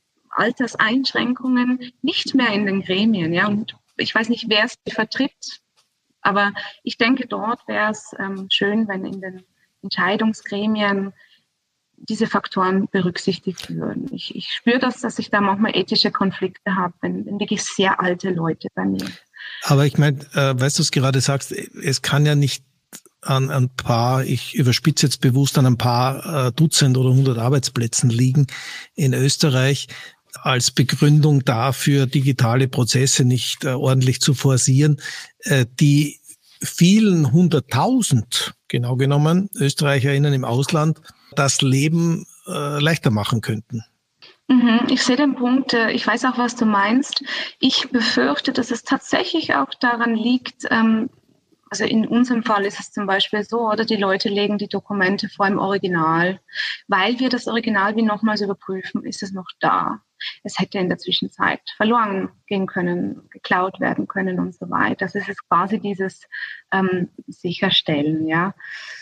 Alterseinschränkungen nicht mehr in den Gremien. Ja, und ich weiß nicht, wer sie vertritt, aber ich denke, dort wäre es ähm, schön, wenn in den Entscheidungsgremien diese Faktoren berücksichtigt würden. Ich, ich spüre das, dass ich da manchmal ethische Konflikte habe, wenn, wenn wirklich sehr alte Leute bei mir. Aber ich meine, äh, weißt du es gerade sagst, es kann ja nicht an ein paar, ich überspitze jetzt bewusst, an ein paar äh, Dutzend oder hundert Arbeitsplätzen liegen in Österreich als Begründung dafür, digitale Prozesse nicht äh, ordentlich zu forcieren. Äh, die vielen hunderttausend, genau genommen, ÖsterreicherInnen im Ausland das Leben äh, leichter machen könnten. Ich sehe den Punkt, ich weiß auch, was du meinst. Ich befürchte, dass es tatsächlich auch daran liegt, ähm, also in unserem Fall ist es zum Beispiel so, oder die Leute legen die Dokumente vor im Original. Weil wir das Original wie nochmals überprüfen, ist es noch da. Es hätte in der Zwischenzeit verloren gehen können, geklaut werden können und so weiter. Das ist quasi dieses ähm, Sicherstellen, ja.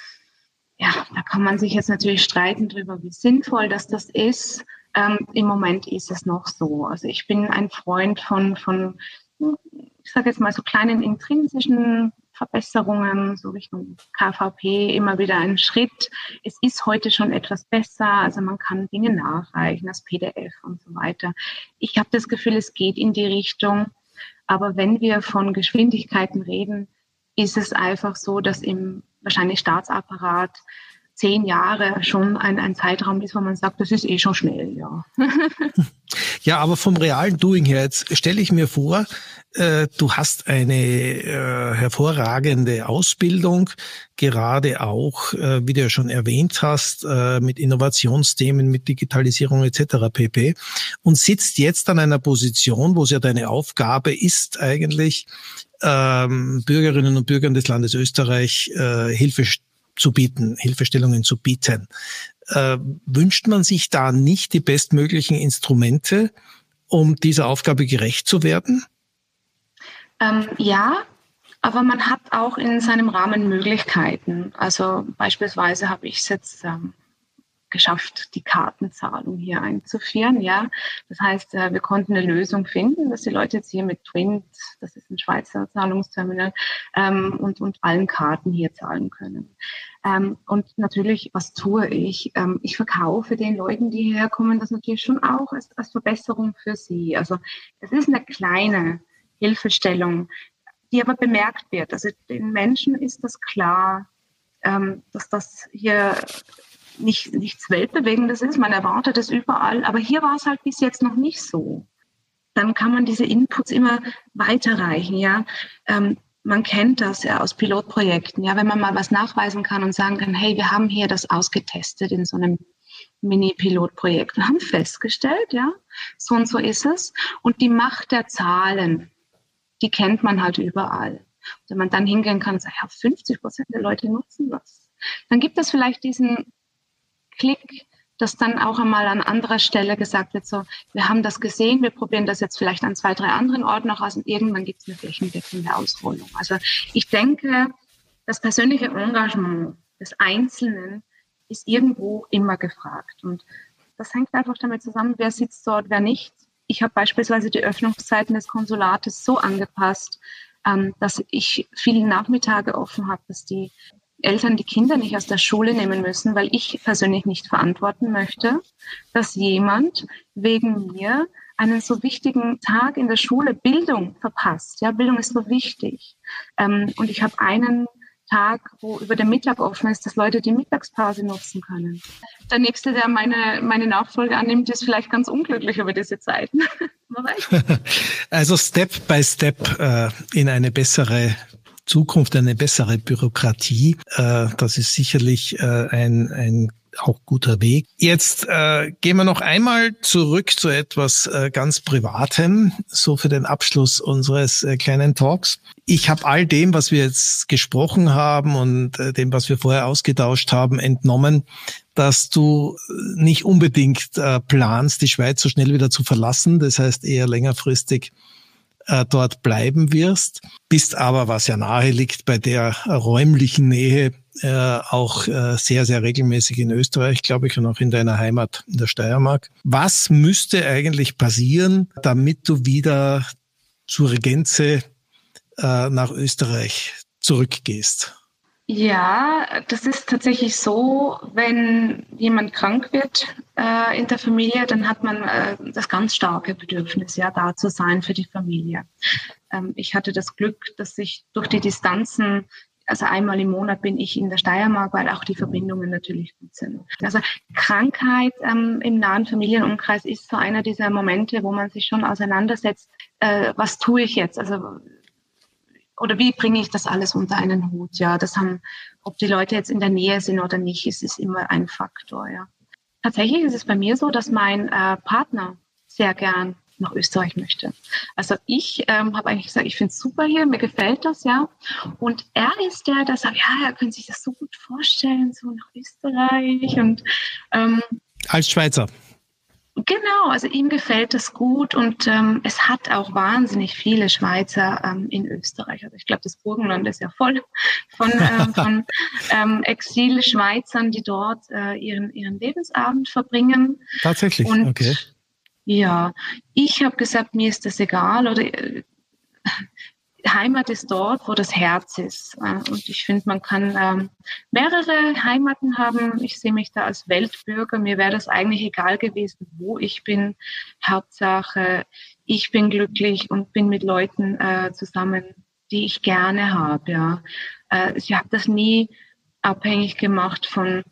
Ja, da kann man sich jetzt natürlich streiten drüber, wie sinnvoll das das ist. Ähm, Im Moment ist es noch so. Also ich bin ein Freund von, von ich sage jetzt mal so kleinen intrinsischen Verbesserungen, so Richtung K V P, immer wieder ein Schritt. Es ist heute schon etwas besser, also man kann Dinge nachreichen, das P D F und so weiter. Ich habe das Gefühl, es geht in die Richtung, aber wenn wir von Geschwindigkeiten reden, ist es einfach so, dass im wahrscheinlich Staatsapparat zehn Jahre schon ein, ein Zeitraum ist, wo man sagt, das ist eh schon schnell, ja. Ja, aber vom realen Doing her, jetzt stelle ich mir vor, äh, du hast eine äh, hervorragende Ausbildung, gerade auch, äh, wie du ja schon erwähnt hast, äh, mit Innovationsthemen, mit Digitalisierung et cetera pp. Und sitzt jetzt an einer Position, wo es ja deine Aufgabe ist, eigentlich ähm, Bürgerinnen und Bürgern des Landes Österreich äh, Hilfe zu bieten, Hilfestellungen zu bieten. Äh, wünscht man sich da nicht die bestmöglichen Instrumente, um dieser Aufgabe gerecht zu werden? Ähm, ja, aber man hat auch in seinem Rahmen Möglichkeiten. Also beispielsweise habe ich es jetzt ähm, geschafft, die Kartenzahlung hier einzuführen. Ja, das heißt, äh, wir konnten eine Lösung finden, dass die Leute jetzt hier mit Twint, das ist ein Schweizer Zahlungsterminal, ähm, und, und allen Karten hier zahlen können. Ähm, und natürlich, was tue ich? Ähm, ich verkaufe den Leuten, die hierher kommen, das natürlich schon auch als, als Verbesserung für sie. Also es ist eine kleine Hilfestellung, die aber bemerkt wird. Also den Menschen ist das klar, ähm, dass das hier nicht, nichts Weltbewegendes ist. Man erwartet es überall, aber hier war es halt bis jetzt noch nicht so. Dann kann man diese Inputs immer weiterreichen, ja. Ähm, man kennt das ja aus Pilotprojekten, ja, wenn man mal was nachweisen kann und sagen kann, hey, wir haben hier das ausgetestet in so einem Mini-Pilotprojekt. Wir haben festgestellt, ja, so und so ist es. Und die Macht der Zahlen, die kennt man halt überall. Wenn man dann hingehen kann und sagen, ja, fünfzig Prozent der Leute nutzen das. Dann gibt es vielleicht diesen Klick, dass dann auch einmal an anderer Stelle gesagt wird, so, wir haben das gesehen, wir probieren das jetzt vielleicht an zwei, drei anderen Orten noch aus und irgendwann gibt es eine flächendeckende Ausrollung. Also ich denke, das persönliche Engagement des Einzelnen ist irgendwo immer gefragt. Und das hängt einfach damit zusammen, wer sitzt dort, wer nicht. Ich habe beispielsweise die Öffnungszeiten des Konsulates so angepasst, ähm, dass ich viele Nachmittage offen habe, dass die Eltern die Kinder nicht aus der Schule nehmen müssen, weil ich persönlich nicht verantworten möchte, dass jemand wegen mir einen so wichtigen Tag in der Schule, Bildung, verpasst. Ja, Bildung ist so wichtig. Ähm, und ich habe einen Tag, wo über den Mittag offen ist, dass Leute die Mittagspause nutzen können. Der Nächste, der meine, meine Nachfolge annimmt, ist vielleicht ganz unglücklich über diese Zeiten. Man weiß. Also Step by Step äh, in eine bessere Zukunft, eine bessere Bürokratie. Äh, das ist sicherlich äh, ein, ein auch guter Weg. Jetzt äh, gehen wir noch einmal zurück zu etwas äh, ganz Privatem, so für den Abschluss unseres äh, kleinen Talks. Ich habe all dem, was wir jetzt gesprochen haben und äh, dem, was wir vorher ausgetauscht haben, entnommen, dass du nicht unbedingt äh, planst, die Schweiz so schnell wieder zu verlassen. Das heißt, eher längerfristig äh, dort bleiben wirst. Bist aber, was ja nahe liegt, bei der räumlichen Nähe äh, auch äh, sehr, sehr regelmäßig in Österreich, glaube ich, und auch in deiner Heimat in der Steiermark. Was müsste eigentlich passieren, damit du wieder zur Gänze äh, nach Österreich zurückgehst? Ja, das ist tatsächlich so, wenn jemand krank wird äh, in der Familie, dann hat man äh, das ganz starke Bedürfnis, ja, da zu sein für die Familie. Ähm, ich hatte das Glück, dass ich durch die Distanzen, also einmal im Monat bin ich in der Steiermark, weil auch die Verbindungen natürlich gut sind. Also Krankheit ähm, im nahen Familienumkreis ist so einer dieser Momente, wo man sich schon auseinandersetzt, äh, was tue ich jetzt? Also oder wie bringe ich das alles unter einen Hut? Ja, das haben, ob die Leute jetzt in der Nähe sind oder nicht, ist, ist immer ein Faktor, ja. Tatsächlich ist es bei mir so, dass mein äh, Partner sehr gern nach Österreich möchte. Also ich ähm, habe eigentlich gesagt, ich finde es super hier, mir gefällt das, ja. Und er ist der, der sagt, ja, er könnte sich das so gut vorstellen, so nach Österreich und ähm, als Schweizer. Genau, also ihm gefällt das gut und ähm, es hat auch wahnsinnig viele Schweizer ähm, in Österreich. Also ich glaube, das Burgenland ist ja voll von, ähm, von ähm, Exil-Schweizern, die dort äh, ihren, ihren Lebensabend verbringen. Tatsächlich, und, okay. Ja, ich habe gesagt, mir ist das egal oder äh, Heimat ist dort, wo das Herz ist. Und ich finde, man kann ähm, mehrere Heimaten haben. Ich sehe mich da als Weltbürger. Mir wäre das eigentlich egal gewesen, wo ich bin. Hauptsache, ich bin glücklich und bin mit Leuten äh, zusammen, die ich gerne habe. Ja. Äh, ich habe das nie abhängig gemacht von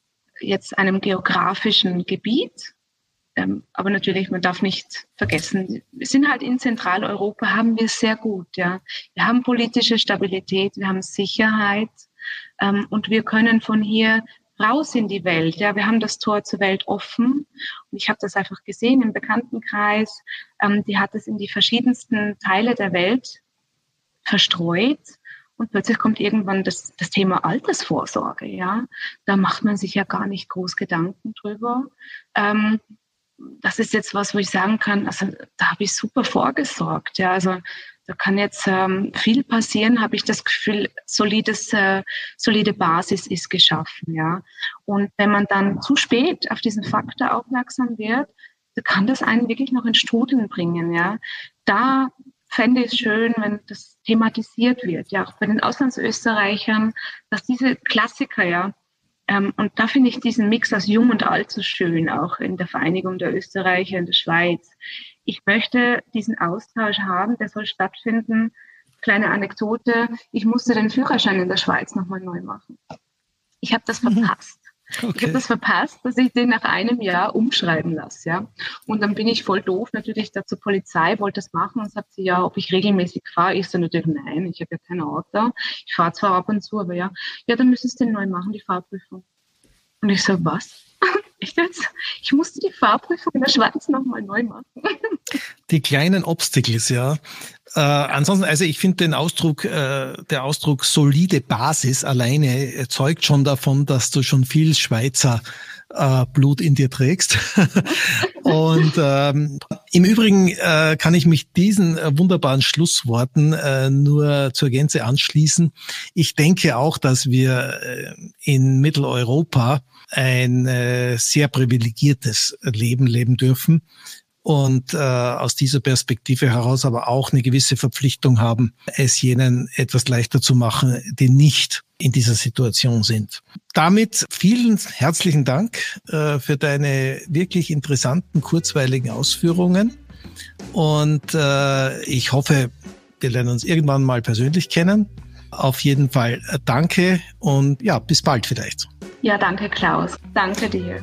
jetzt einem geografischen Gebiet. Ähm, aber natürlich, man darf nicht vergessen, wir sind halt in Zentraleuropa, haben wir es sehr gut, ja. Wir haben politische Stabilität, wir haben Sicherheit, ähm, und wir können von hier raus in die Welt, ja. Wir haben das Tor zur Welt offen und ich habe das einfach gesehen im Bekanntenkreis, ähm, die hat es in die verschiedensten Teile der Welt verstreut. Und plötzlich kommt irgendwann das, das Thema Altersvorsorge, ja. Da macht man sich ja gar nicht groß Gedanken drüber. Ähm, Das ist jetzt was, wo ich sagen kann, also da habe ich super vorgesorgt. Ja, also da kann jetzt ähm, viel passieren, habe ich das Gefühl, solides, äh, solide Basis ist geschaffen. Ja, und wenn man dann zu spät auf diesen Faktor aufmerksam wird, dann kann das einen wirklich noch in Strudeln bringen. Ja, da fände ich es schön, wenn das thematisiert wird. Ja, auch bei den Auslandsösterreichern, dass diese Klassiker, ja. Ähm, und da finde ich diesen Mix aus Jung und Alt so schön, auch in der Vereinigung der Österreicher in der Schweiz. Ich möchte diesen Austausch haben, der soll stattfinden. Kleine Anekdote, ich musste den Führerschein in der Schweiz nochmal neu machen. Ich habe das verpasst. Okay. Ich habe das verpasst, dass ich den nach einem Jahr umschreiben lasse. Ja? Und dann bin ich voll doof natürlich da zur Polizei, wollte das machen und sagt sie, ja, ob ich regelmäßig fahre. Ich so natürlich, nein, ich habe ja kein Auto. Ich fahre zwar ab und zu, aber ja, ja, dann müssen Sie den neu machen, die Fahrprüfung. Und ich so, was? Echt jetzt? Ich musste die Fahrprüfung in der Schweiz nochmal neu machen. Die kleinen Obstacles, ja. Äh, ansonsten, also ich finde den Ausdruck, äh, der Ausdruck solide Basis alleine zeugt schon davon, dass du schon viel Schweizer äh, Blut in dir trägst. Und ähm, im Übrigen äh, kann ich mich diesen äh, wunderbaren Schlussworten äh, nur zur Gänze anschließen. Ich denke auch, dass wir äh, in Mitteleuropa ein äh, sehr privilegiertes Leben leben dürfen. Und äh, aus dieser Perspektive heraus aber auch eine gewisse Verpflichtung haben, es jenen etwas leichter zu machen, die nicht in dieser Situation sind. Damit vielen herzlichen Dank äh, für deine wirklich interessanten, kurzweiligen Ausführungen. Und äh, ich hoffe, wir lernen uns irgendwann mal persönlich kennen. Auf jeden Fall äh, danke und ja, bis bald vielleicht. Ja, danke Klaus. Danke dir.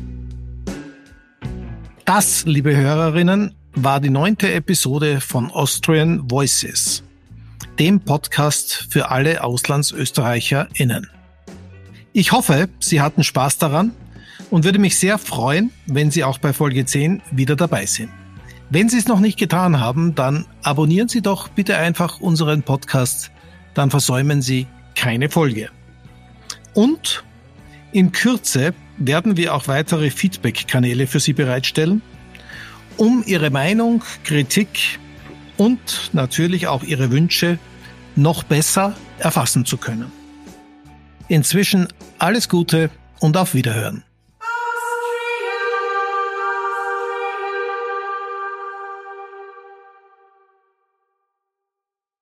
Das, liebe Hörerinnen, war die neunte Episode von Austrian Voices, dem Podcast für alle AuslandsösterreicherInnen. Ich hoffe, Sie hatten Spaß daran und würde mich sehr freuen, wenn Sie auch bei Folge zehn wieder dabei sind. Wenn Sie es noch nicht getan haben, dann abonnieren Sie doch bitte einfach unseren Podcast, dann versäumen Sie keine Folge. Und in Kürze werden wir auch weitere Feedback-Kanäle für Sie bereitstellen, um Ihre Meinung, Kritik und natürlich auch Ihre Wünsche noch besser erfassen zu können. Inzwischen alles Gute und auf Wiederhören.